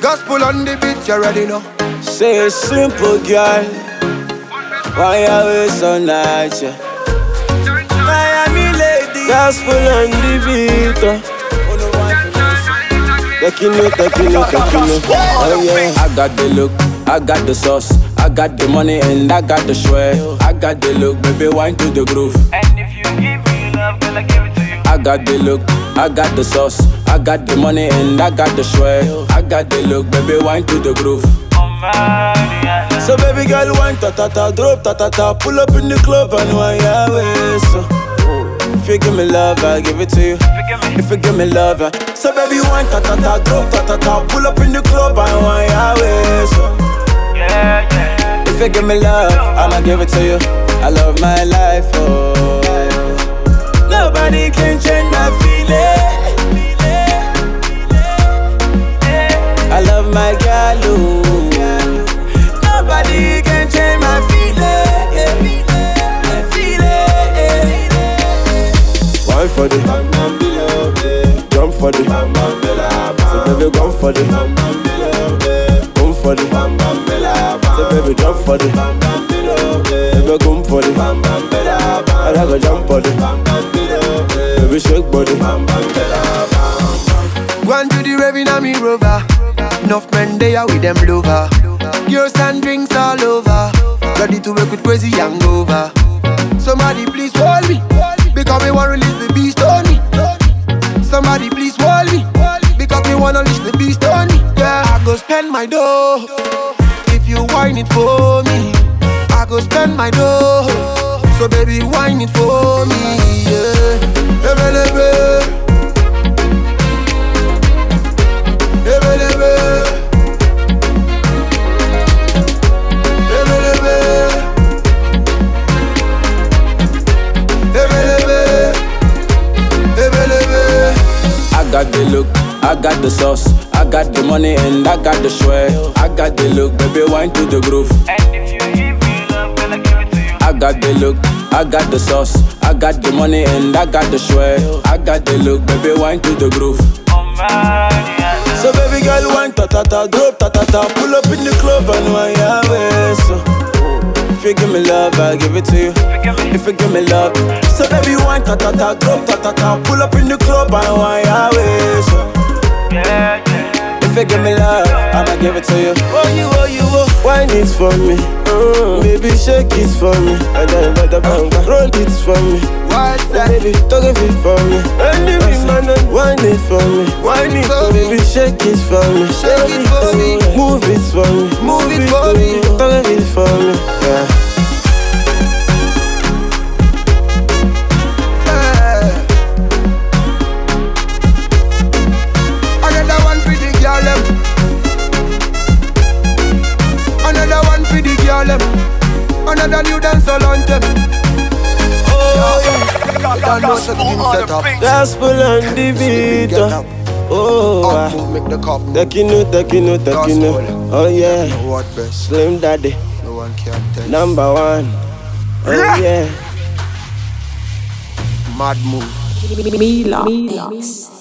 Gospel on the beat, you ready now? Say simple girl, why you always so nice? Yeah? Miami lady, gospel on the beat. Taking it. Oh yeah, I got the look, I got the sauce, I got the money and I got the swag. I got the look, baby, wine to the groove. And if you give me love, girl, I give it to you. I got the look, I got the sauce, I got the money and I got the swag. I got the look, baby, wine to the groove. So baby girl, wine ta-ta-ta, drop ta-ta-ta, pull up in the club and wine your waist. If you give me love, I'll give it to you. If you give me love, so baby wine ta-ta-ta, drop ta-ta-ta, pull up in the club and wine your waist. If you give me love, I'ma give it to you. I love my life, oh. Nobody can change my feeling. I love my girl, oh. Nobody can change my feeling. Wine for the jump for the so baby go for the come for the so baby jump for the baby come for the I go jump for the baby shake body. Going to the rave in a me rover. Enough men there with them lover. Girls and drinks all over. Ready to work with crazy hangover. Somebody please hold me, because me want release the beast on me. Somebody please hold me, because me wanna unleash the beast on me. Yeah, I go spend my dough. If you whine it for me, I go spend my dough. So baby whine it for me. Yeah, ebelebe. I got the look, I got the sauce, I got the money and I got the swag. I got the look, baby, wine to the groove. And if you give me love, girl, I give it to you. I got the look, I got the sauce, I got the money and I got the swag. I got the look, baby, wine to the groove. So baby girl, wine ta-ta-ta, drop ta-ta-ta, pull up in the club and wine your waist. If you give me love, I'll give it to you. If you give me love, so baby wine ta-ta-ta, drop ta-ta-ta, pull up in the club and wine your waist. If you give me love, I'ma give it to you. Oh, wine it for me, baby shake it for me, and then roll it for me. Baby, don't give it for me. And if you man, wine it for me, wine it for me. Baby shake it for me, shake it for me. Move it for me, move it for me. Don't give it for me, yeah. Another new dance all on them. Oh yeah, gospel on the beat. Oh, make the cup. Taking it. Oh yeah, what best? Slim Daddy, no one can tell. Number one. Oh yeah, mad move. Mila.